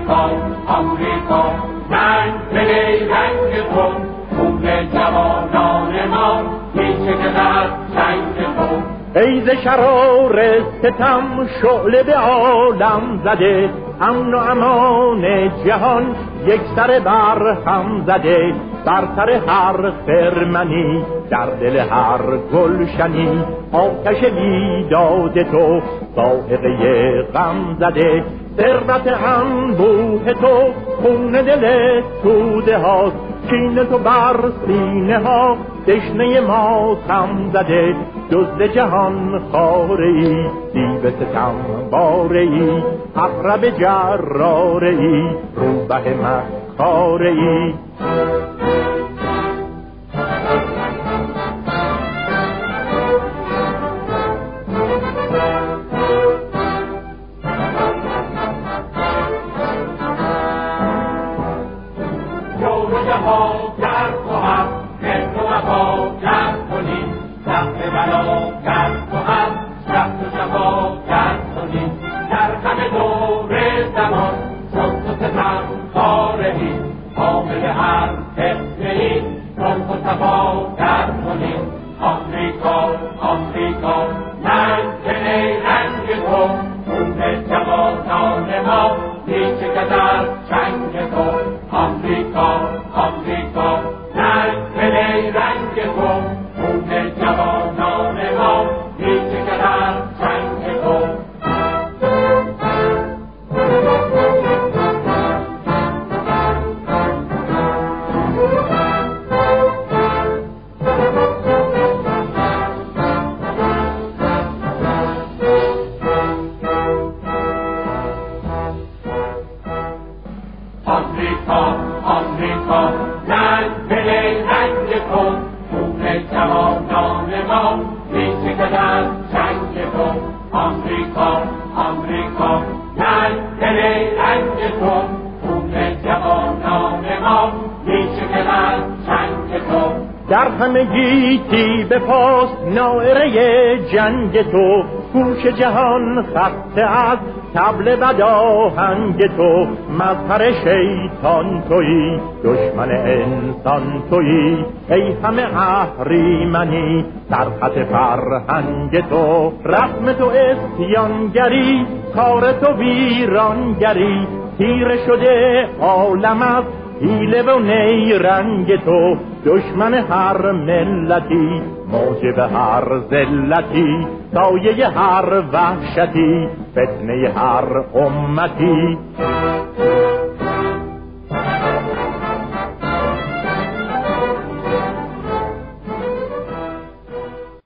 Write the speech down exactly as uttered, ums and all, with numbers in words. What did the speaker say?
آمریکا آمریکا رنگ بلی رنگ تو خون جوانان ما پیچه که از جنگ تو ای ز شرار ستم شعله به عالم زده امن و امان جهان یک سر بر هم زده بر سر هر خرمنی در دل هر گلشنی آتش بیداد تو صاعقه غم زده ثروت انبوه تو خون دل توده ها کین تو بر سینه ها دشنه ما تم زده جز جهان خاره ای دیو ستم باره ای عقرب جراره ای روبه مکاره ای در همه گیتی به پاس نائره جنگ تو گوش جهان خسته از طبل بداهنگ تو مظهر شیطان تویی دشمن انسان تویی ای همه اهریمنی در خط فرهنگ تو رسم تو اسیانگری کار تو ویرانگری تیره شده عالم از حیله و نیرنگ تو دشمن هر ملتی موجب هر ذلتی سایه هر وحشتی فتنه هر امتی